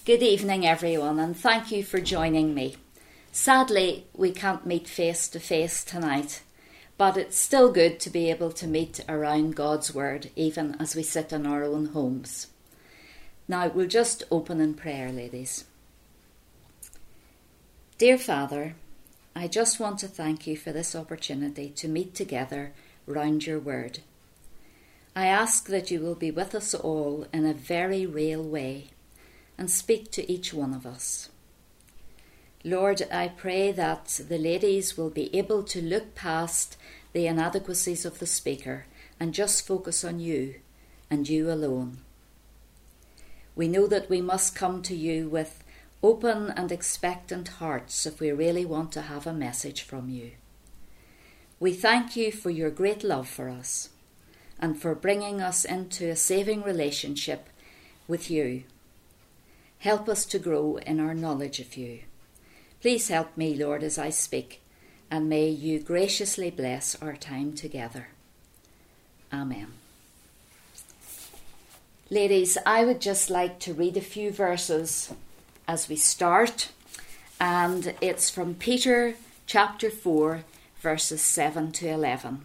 Good evening, everyone, and thank you for joining me. Sadly, we can't meet face to face tonight, but it's still good to be able to meet around God's Word, even as we sit in our own homes. Now, we'll just open in prayer, ladies. Dear Father, I just want to thank you for this opportunity to meet together round your Word. I ask that you will be with us all in a very real way and speak to each one of us. Lord, I pray that the ladies will be able to look past the inadequacies of the speaker and just focus on you and you alone. We know that we must come to you with open and expectant hearts if we really want to have a message from you. We thank you for your great love for us and for bringing us into a saving relationship with you. Help us to grow in our knowledge of you. Please help me, Lord, as I speak, and may you graciously bless our time together. Amen. Ladies, I would just like to read a few verses as we start, and it's from Peter chapter 4, verses 7 to 11.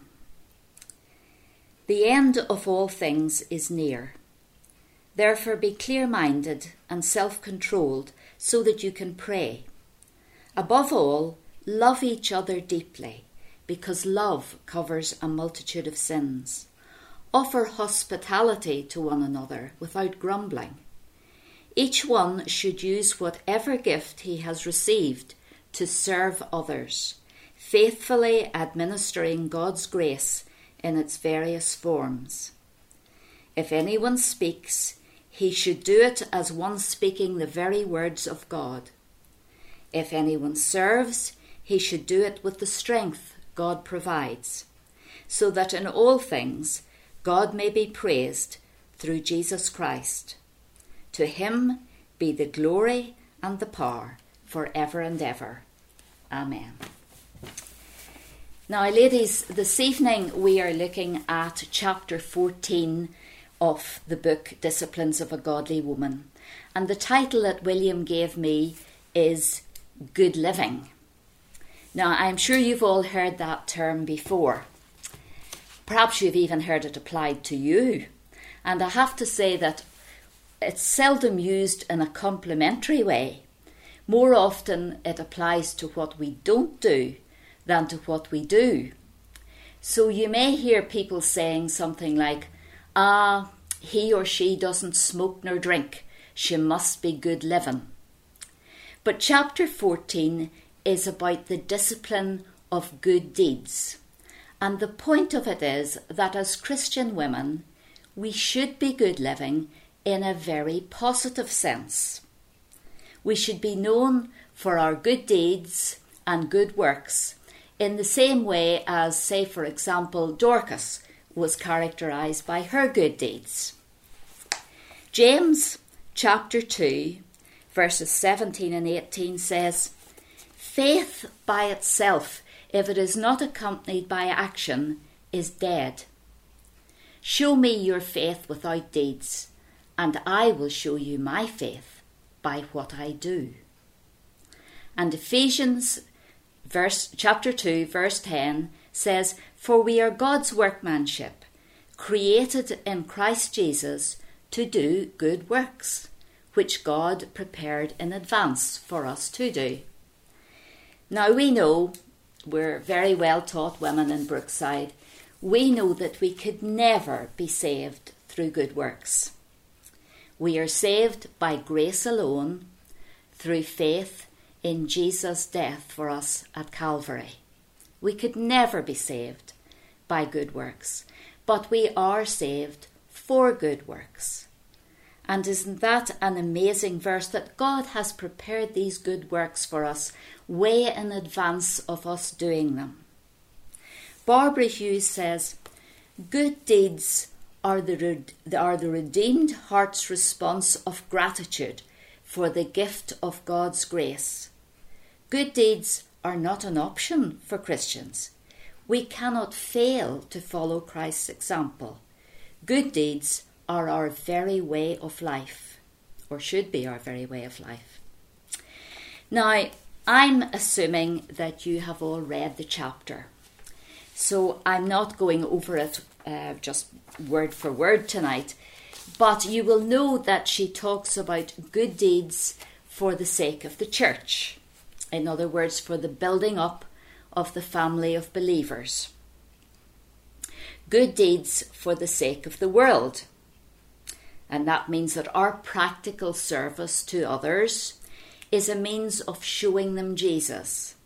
The end of all things is near. Therefore be clear-minded and self-controlled so that you can pray. Above all, love each other deeply, because love covers a multitude of sins. Offer hospitality to one another without grumbling. Each one should use whatever gift he has received to serve others, faithfully administering God's grace in its various forms. If anyone speaks, he should do it as one speaking the very words of God. If anyone serves, he should do it with the strength God provides, so that in all things God may be praised through Jesus Christ. To him be the glory and the power forever and ever. Amen. Now, ladies, this evening we are looking at chapter 14 of the book Disciplines of a Godly Woman. And the title that William gave me is Good Living. Now, I'm sure you've all heard that term before. Perhaps you've even heard it applied to you. And I have to say that it's seldom used in a complimentary way. More often it applies to what we don't do than to what we do. So you may hear people saying something like, he or she doesn't smoke nor drink. She must be good living. But chapter 14 is about the discipline of good deeds. And the point of it is that as Christian women, we should be good living in a very positive sense. We should be known for our good deeds and good works in the same way as, say, for example, Dorcas was characterised by her good deeds. James chapter 2, verses 17 and 18 says, "Faith by itself, if it is not accompanied by action, is dead. Show me your faith without deeds, and I will show you my faith by what I do." And Ephesians chapter 2, verse 10 says, "For we are God's workmanship, created in Christ Jesus to do good works, which God prepared in advance for us to do." Now we know, we're very well taught women in Brookside, we know that we could never be saved through good works. We are saved by grace alone, through faith in Jesus' death for us at Calvary. We could never be saved by good works, but we are saved for good works. And isn't that an amazing verse that God has prepared these good works for us way in advance of us doing them? Barbara Hughes says, "Good deeds are the redeemed heart's response of gratitude for the gift of God's grace. Good deeds are not an option for Christians. We cannot fail to follow Christ's example. Good deeds are our very way of life. or should be our very way of life. Now, I'm assuming that you have all read the chapter, so I'm not going over it just word for word tonight, but you will know that she talks about good deeds for the sake of the church. In other words, for the building up of the family of believers. Good deeds for the sake of the world. And that means that our practical service to others is a means of showing them Jesus.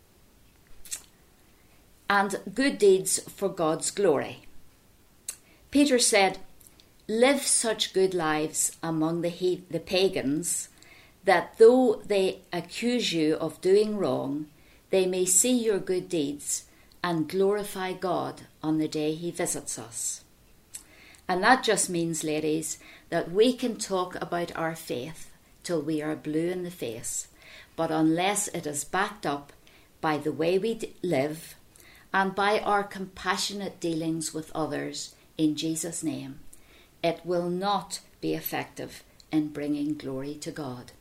And good deeds for God's glory. Peter said, live such good lives among the pagans, that though they accuse you of doing wrong, they may see your good deeds and glorify God on the day he visits us. And that just means, ladies, that we can talk about our faith till we are blue in the face, but unless it is backed up by the way we live and by our compassionate dealings with others in Jesus' name, it will not be effective in bringing glory to God.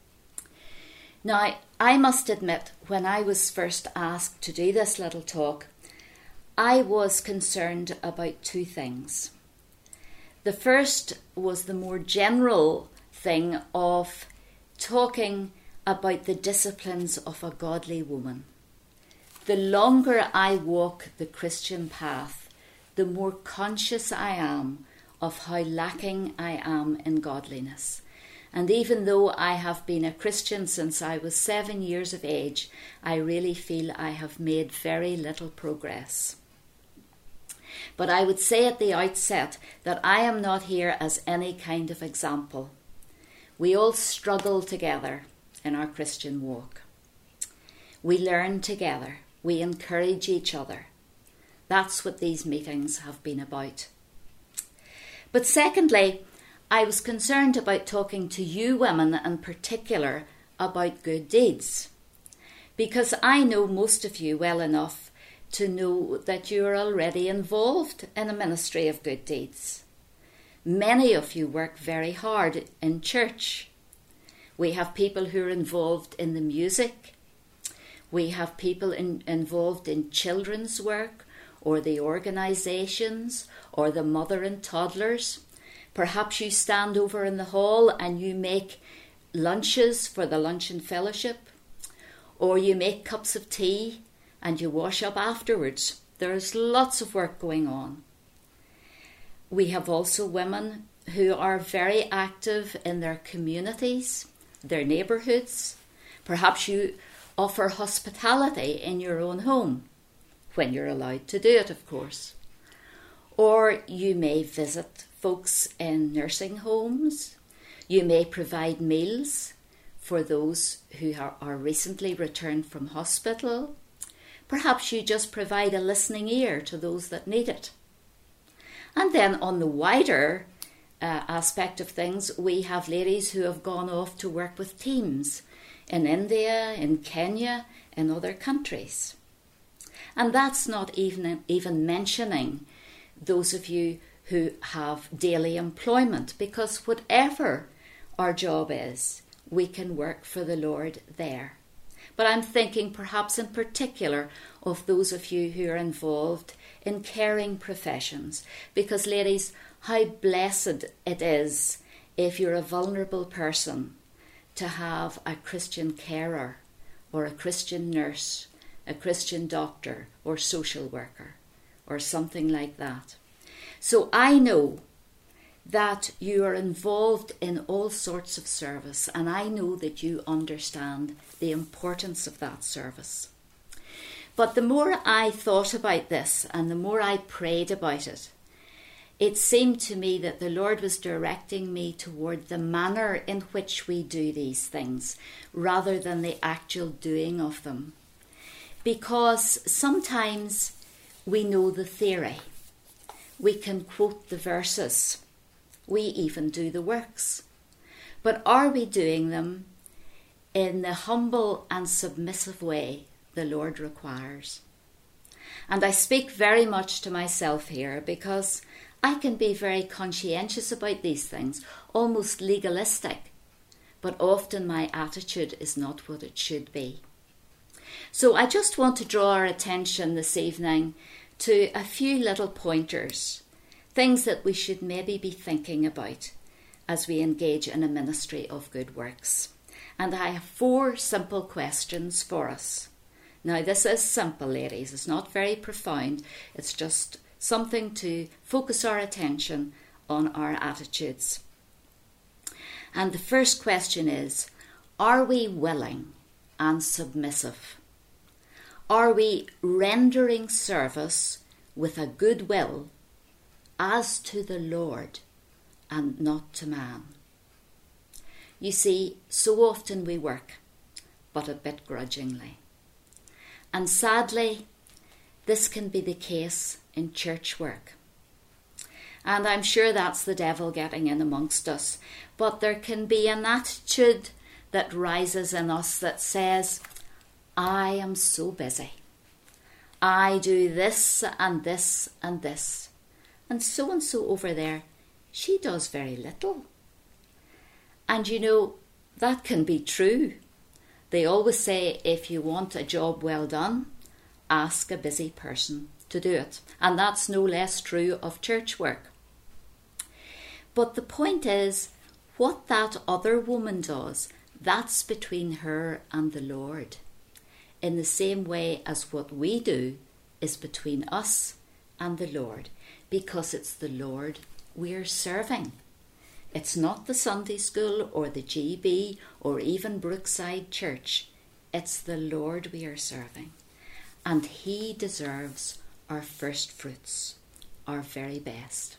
Now, I must admit, when I was first asked to do this little talk, I was concerned about two things. The first was the more general thing of talking about the disciplines of a godly woman. The longer I walk the Christian path, the more conscious I am of how lacking I am in godliness. And even though I have been a Christian since I was 7 years of age, I really feel I have made very little progress. But I would say at the outset that I am not here as any kind of example. We all struggle together in our Christian walk. We learn together. We encourage each other. That's what these meetings have been about. But secondly, I was concerned about talking to you women in particular about good deeds, because I know most of you well enough to know that you are already involved in a ministry of good deeds. Many of you work very hard in church. We have people who are involved in the music. We have people involved in children's work, or the organisations, or the mother and toddlers. Perhaps you stand over in the hall and you make lunches for the luncheon fellowship, or you make cups of tea and you wash up afterwards. There's lots of work going on. We have also women who are very active in their communities, their neighbourhoods. Perhaps you offer hospitality in your own home, when you're allowed to do it, of course. Or you may visit folks in nursing homes. You may provide meals for those who are recently returned from hospital. Perhaps you just provide a listening ear to those that need it. And then on the wider aspect of things, we have ladies who have gone off to work with teams in India, in Kenya, in other countries. And that's not even mentioning those of you who have daily employment, because whatever our job is, we can work for the Lord there. But I'm thinking perhaps in particular of those of you who are involved in caring professions, because ladies, how blessed it is if you're a vulnerable person to have a Christian carer or a Christian nurse, a Christian doctor or social worker or something like that. So I know that you are involved in all sorts of service, and I know that you understand the importance of that service. But the more I thought about this and the more I prayed about it, it seemed to me that the Lord was directing me toward the manner in which we do these things rather than the actual doing of them. Because sometimes we know the theory. We can quote the verses. We even do the works. But are we doing them in the humble and submissive way the Lord requires? And I speak very much to myself here, because I can be very conscientious about these things, almost legalistic. but often my attitude is not what it should be. So I just want to draw our attention this evening to a few little pointers, things that we should maybe be thinking about as we engage in a ministry of good works. And I have 4 simple questions for us. Now, this is simple, ladies. It's not very profound. It's just something to focus our attention on our attitudes. And the first question is, are we willing and submissive? Are we rendering service with a good will as to the Lord and not to man? You see, so often we work, but a bit grudgingly. And sadly, this can be the case in church work. And I'm sure that's the devil getting in amongst us. But there can be an attitude that rises in us that says, I am so busy. I do this and this and this. And so over there, she does very little. And you know, that can be true. They always say, if you want a job well done, ask a busy person to do it. And that's no less true of church work. But the point is, what that other woman does, that's between her and the Lord. In the same way as what we do is between us and the Lord, because it's the Lord we're serving. It's not the Sunday school or the GB or even Brookside Church. It's the Lord we are serving. And He deserves our first fruits, our very best.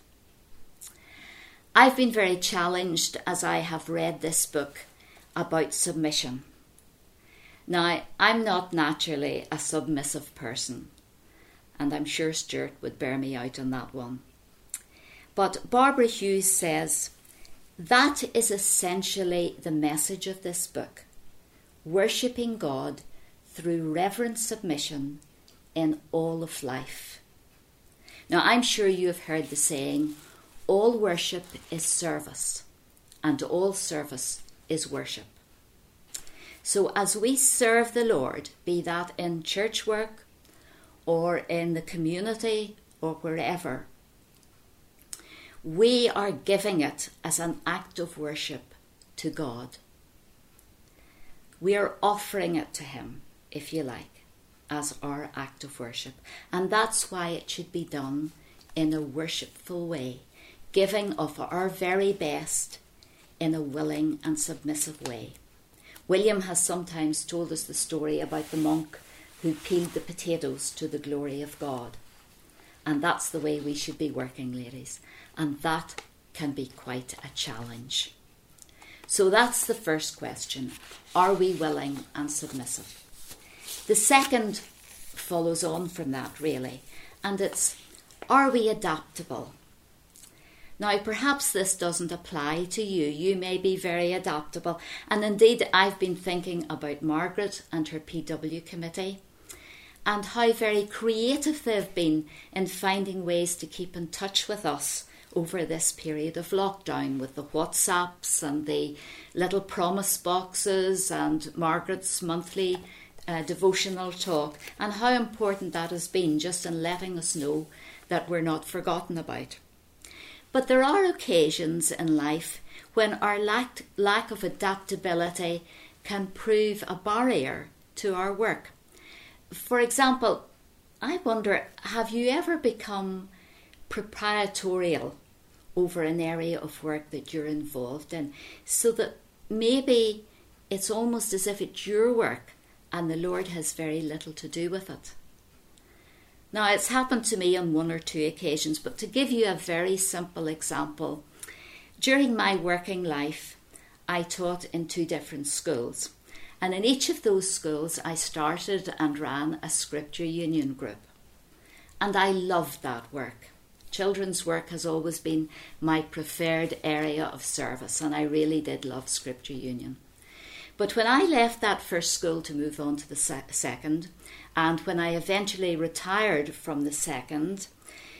I've been very challenged as I have read this book about submission. Now, I'm not naturally a submissive person, and I'm sure Stuart would bear me out on that one. But Barbara Hughes says, that is essentially the message of this book, worshipping God through reverent submission in all of life. Now, I'm sure you have heard the saying, all worship is service, and all service is worship. So as we serve the Lord, be that in church work or in the community or wherever, we are giving it as an act of worship to God. We are offering it to Him, if you like, as our act of worship. And that's why it should be done in a worshipful way, giving of our very best in a willing and submissive way. William has sometimes told us the story about the monk who peeled the potatoes to the glory of God. And that's the way we should be working, ladies. And that can be quite a challenge. So that's the first question. Are we willing and submissive? The second follows on from that, really. And it's, are we adaptable? Now, perhaps this doesn't apply to you. You may be very adaptable. And indeed, I've been thinking about Margaret and her PW committee and how very creative they've been in finding ways to keep in touch with us over this period of lockdown, with the WhatsApps and the little promise boxes and Margaret's monthly devotional talk, and how important that has been just in letting us know that we're not forgotten about. But there are occasions in life when our lack of adaptability can prove a barrier to our work. For example, I wonder, have you ever become proprietorial over an area of work that you're involved in, so that maybe it's almost as if it's your work and the Lord has very little to do with it? Now, it's happened to me on 1 or 2 occasions, but to give you a very simple example, during my working life, I taught in 2 different schools. And in each of those schools, I started and ran a Scripture Union group. And I loved that work. Children's work has always been my preferred area of service, and I really did love Scripture Union. But when I left that first school to move on to the second, and when I eventually retired from the second,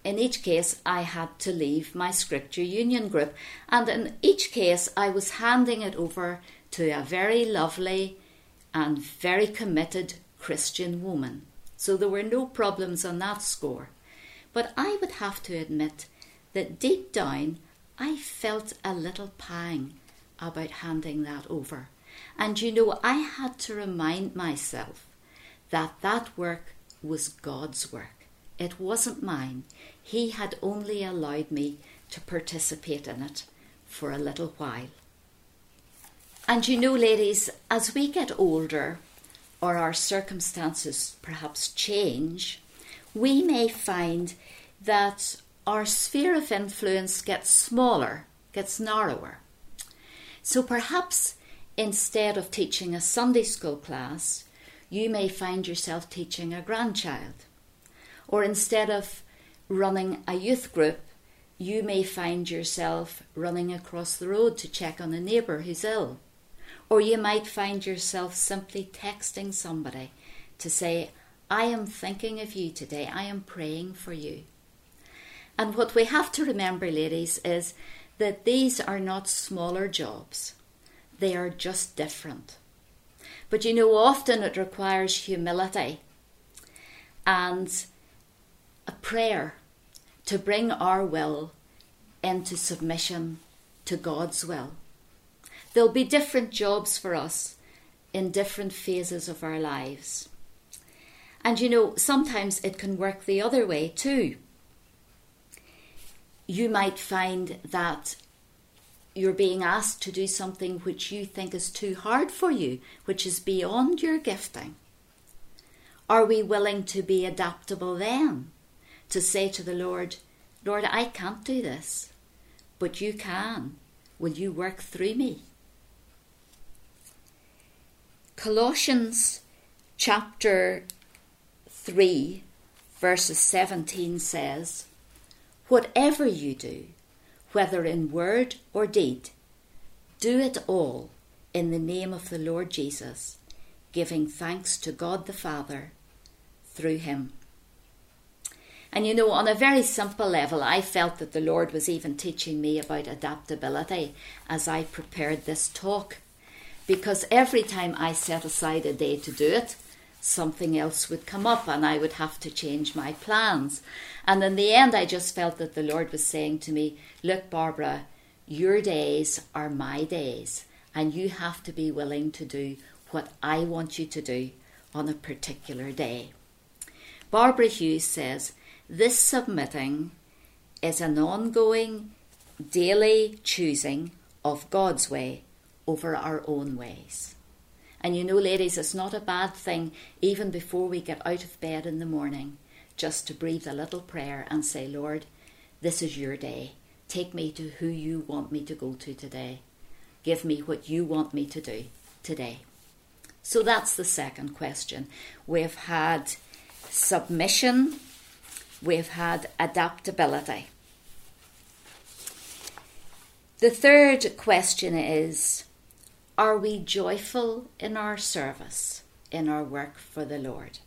in each case, I had to leave my Scripture Union group. And in each case, I was handing it over to a very lovely and very committed Christian woman. So there were no problems on that score. But I would have to admit that deep down, I felt a little pang about handing that over. And I had to remind myself that that work was God's work. It wasn't mine. He had only allowed me to participate in it for a little while. And ladies, as we get older, or our circumstances perhaps change, we may find that our sphere of influence gets smaller, gets narrower. So perhaps instead of teaching a Sunday school class, you may find yourself teaching a grandchild. Or instead of running a youth group, you may find yourself running across the road to check on a neighbour who's ill. Or you might find yourself simply texting somebody to say, I am thinking of you today, I am praying for you. And what we have to remember, ladies, is that these are not smaller jobs. They are just different. But often it requires humility and a prayer to bring our will into submission to God's will. There'll be different jobs for us in different phases of our lives. And sometimes it can work the other way too. You might find that you're being asked to do something which you think is too hard for you, which is beyond your gifting. Are we willing to be adaptable then? To say to the Lord, Lord, I can't do this, but you can. Will you work through me? Colossians chapter 3, verses 17 says, whatever you do, whether in word or deed, do it all in the name of the Lord Jesus, giving thanks to God the Father through him. And on a very simple level, I felt that the Lord was even teaching me about adaptability as I prepared this talk. Because every time I set aside a day to do it, something else would come up and I would have to change my plans. And in the end, I just felt that the Lord was saying to me, look, Barbara, your days are my days, and you have to be willing to do what I want you to do on a particular day. Barbara Hughes says, this submitting is an ongoing, daily choosing of God's way over our own ways. And ladies, it's not a bad thing, even before we get out of bed in the morning, just to breathe a little prayer and say, Lord, this is your day. Take me to who you want me to go to today. Give me what you want me to do today. So that's the second question. We've had submission. We've had adaptability. The third question is, are we joyful in our service, in our work for the Lord?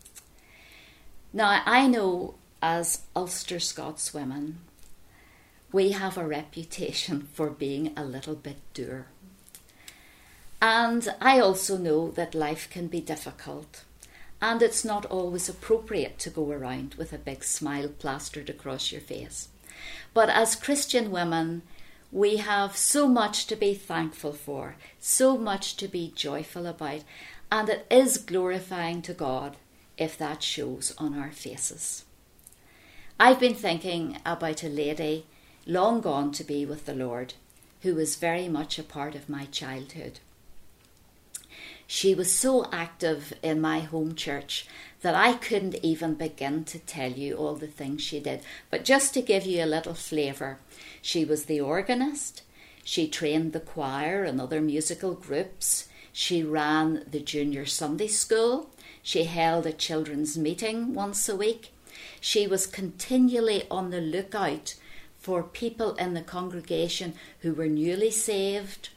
Now, I know as Ulster Scots women, we have a reputation for being a little bit dour. And I also know that life can be difficult, and it's not always appropriate to go around with a big smile plastered across your face. But as Christian women, we have so much to be thankful for, so much to be joyful about, and it is glorifying to God if that shows on our faces. I've been thinking about a lady long gone to be with the Lord, who was very much a part of my childhood. She was so active in my home church that I couldn't even begin to tell you all the things she did. But just to give you a little flavour, she was the organist, she trained the choir and other musical groups, she ran the junior Sunday school, she held a children's meeting once a week. She was continually on the lookout for people in the congregation who were newly saved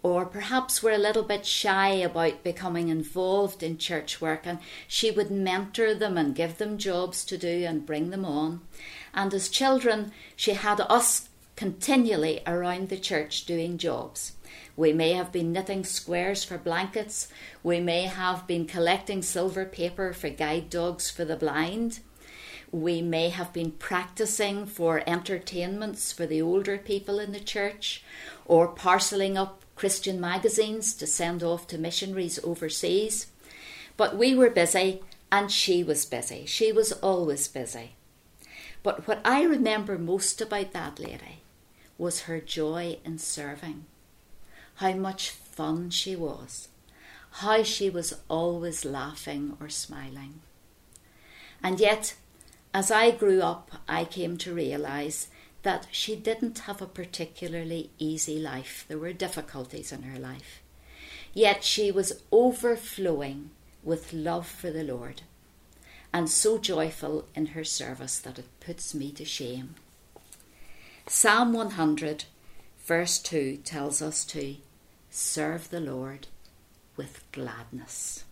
or perhaps were a little bit shy about becoming involved in church work, and she would mentor them and give them jobs to do and bring them on. And as children, she had us continually around the church doing jobs. We may have been knitting squares for blankets. We may have been collecting silver paper for guide dogs for the blind. We may have been practicing for entertainments for the older people in the church, or parcelling up Christian magazines to send off to missionaries overseas. But we were busy, and she was busy. She was always busy. But what I remember most about that lady was her joy in serving. How much fun she was. How she was always laughing or smiling. And yet, as I grew up, I came to realise that she didn't have a particularly easy life. There were difficulties in her life. Yet she was overflowing with love for the Lord, and so joyful in her service that it puts me to shame. Psalm 100 verse 2 tells us to serve the Lord with gladness.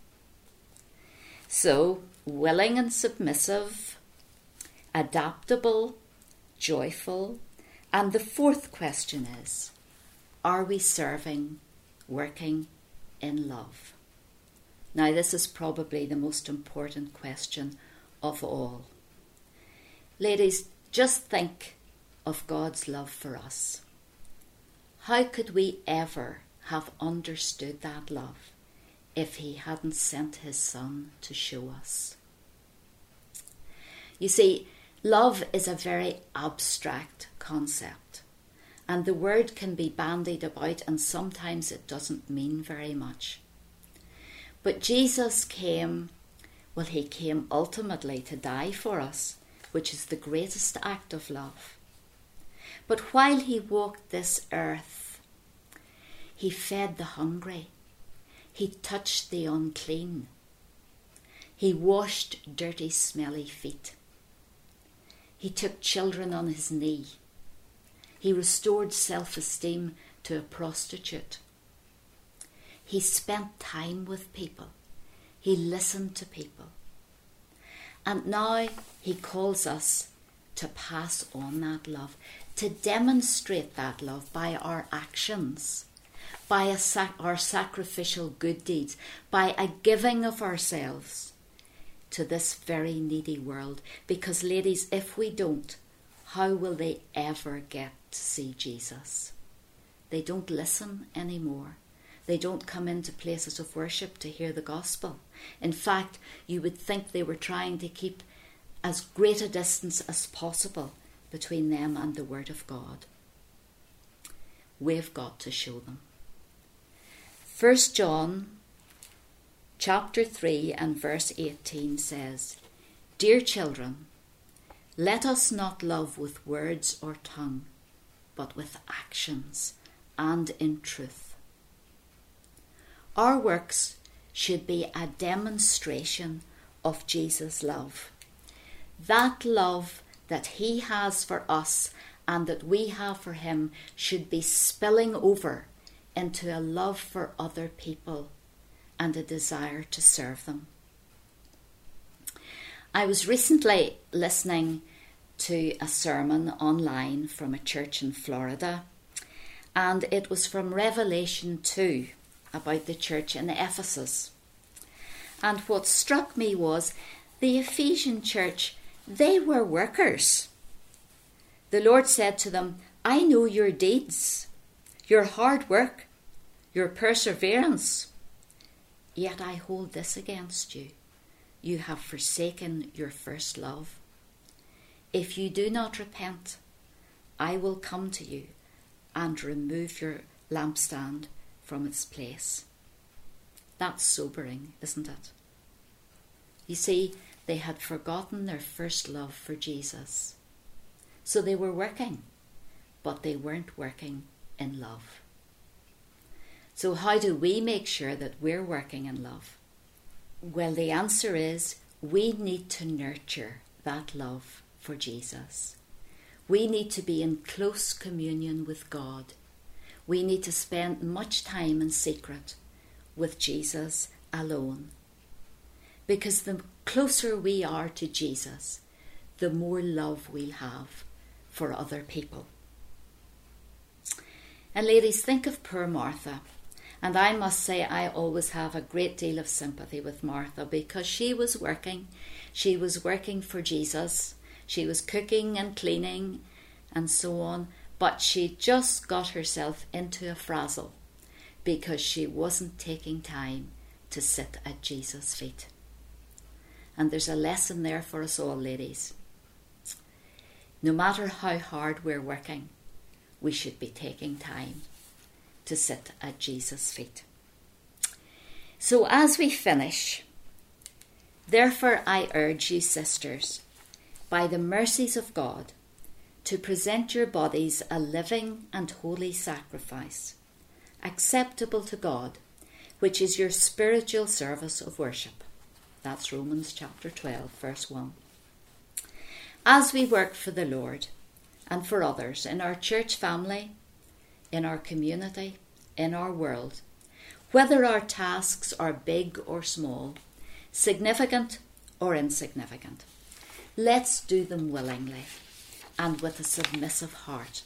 So, willing and submissive, adaptable, joyful. And the fourth question is, are we serving, working in love? Now, this is probably the most important question of all. Ladies, just think of God's love for us. How could we ever have understood that love if he hadn't sent his Son to show us? You see, love is a very abstract concept, and the word can be bandied about, and sometimes it doesn't mean very much. But Jesus came, he came ultimately to die for us, which is the greatest act of love. But while he walked this earth, he fed the hungry, he touched the unclean, he washed dirty, smelly feet. He took children on his knee. He restored self-esteem to a prostitute. He spent time with people. He listened to people. And now he calls us to pass on that love, to demonstrate that love by our actions, by our sacrificial good deeds, by a giving of ourselves to this very needy world. Because, ladies, if we don't, how will they ever get to see Jesus? They don't listen anymore. They don't come into places of worship to hear the gospel. In fact, you would think they were trying to keep as great a distance as possible between them and the Word of God. We've got to show them. 1 John chapter 3 and verse 18 says, "Dear children, let us not love with words or tongue, but with actions and in truth." Our works should be a demonstration of Jesus' love. That love that he has for us and that we have for him should be spilling over into a love for other people and a desire to serve them. I was recently listening to a sermon online from a church in Florida, and it was from Revelation 2 about the church in Ephesus. And what struck me was the Ephesian church, they were workers. The Lord said to them, "I know your deeds, your hard work, your perseverance. Yet I hold this against you. You have forsaken your first love. If you do not repent, I will come to you and remove your lampstand from its place." That's sobering, isn't it? You see, they had forgotten their first love for Jesus. So they were working, but they weren't working in love. So how do we make sure that we're working in love? Well, the answer is we need to nurture that love for Jesus. We need to be in close communion with God. we need to spend much time in secret with Jesus alone. Because the closer we are to Jesus, the more love we'll have for other people. And ladies, think of poor Martha. And I must say I always have a great deal of sympathy with Martha, because she was working. She was working for Jesus. She was cooking and cleaning and so on. But she just got herself into a frazzle because she wasn't taking time to sit at Jesus' feet. And there's a lesson there for us all, ladies. No matter how hard we're working, we should be taking time to sit at Jesus' feet. So as we finish, therefore I urge you, sisters, by the mercies of God, to present your bodies a living and holy sacrifice, acceptable to God, which is your spiritual service of worship. That's Romans chapter 12, verse 1. As we work for the Lord and for others in our church family, in our community, in our world, whether our tasks are big or small, significant or insignificant, let's do them willingly and with a submissive heart.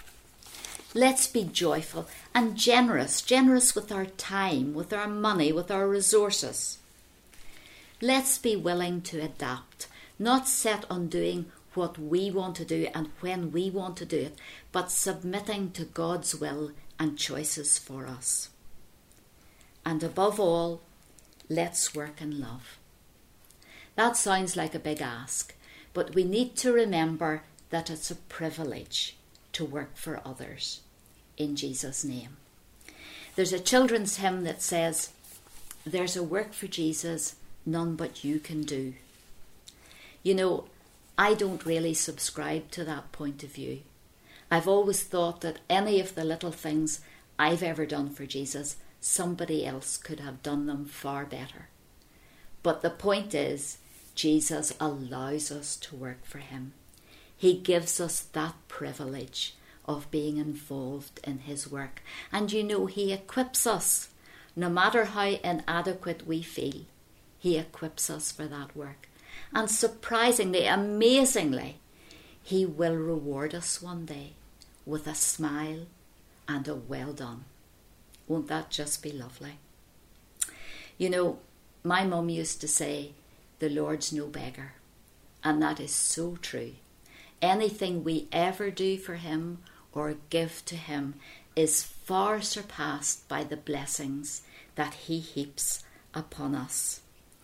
Let's be joyful and generous with our time, with our money, with our resources. Let's be willing to adapt, not set on doing what we want to do and when we want to do it, but submitting to God's will and choices for us. And above all, let's work in love. That sounds like a big ask, but we need to remember that it's a privilege to work for others in Jesus' name. There's a children's hymn that says, "There's a work for Jesus none but you can do." You know, I don't really subscribe to that point of view. I've always thought that any of the little things I've ever done for Jesus, somebody else could have done them far better. But the point is, Jesus allows us to work for him. He gives us that privilege of being involved in his work. And you know, he equips us, no matter how inadequate we feel, he equips us for that work. And surprisingly, amazingly, he will reward us one day with a smile and a well done. Won't that just be lovely? You know, my mum used to say, the Lord's no beggar. And that is so true. Anything we ever do for him or give to him is far surpassed by the blessings that he heaps upon us.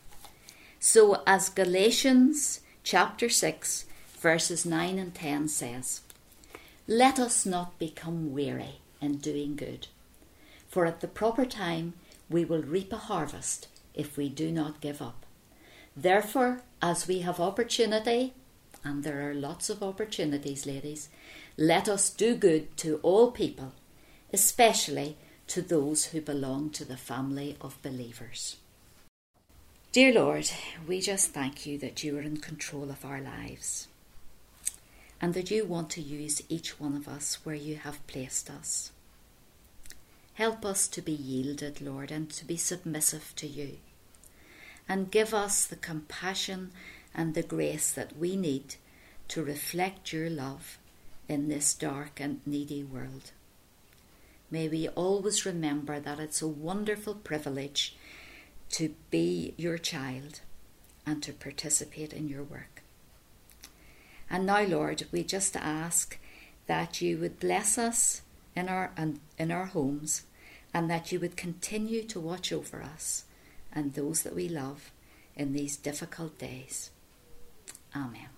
So as Galatians chapter 6 verses 9 and 10 says, let us not become weary in doing good, for at the proper time we will reap a harvest if we do not give up. Therefore, as we have opportunity, and there are lots of opportunities, ladies, let us do good to all people, especially to those who belong to the family of believers. Dear Lord, we just thank you that you are in control of our lives and that you want to use each one of us where you have placed us. Help us to be yielded, Lord, and to be submissive to you. And give us the compassion and the grace that we need to reflect your love in this dark and needy world. May we always remember that it's a wonderful privilege to be your child and to participate in your work. And now, Lord, we just ask that you would bless us in our homes, and that you would continue to watch over us and those that we love in these difficult days. Amen.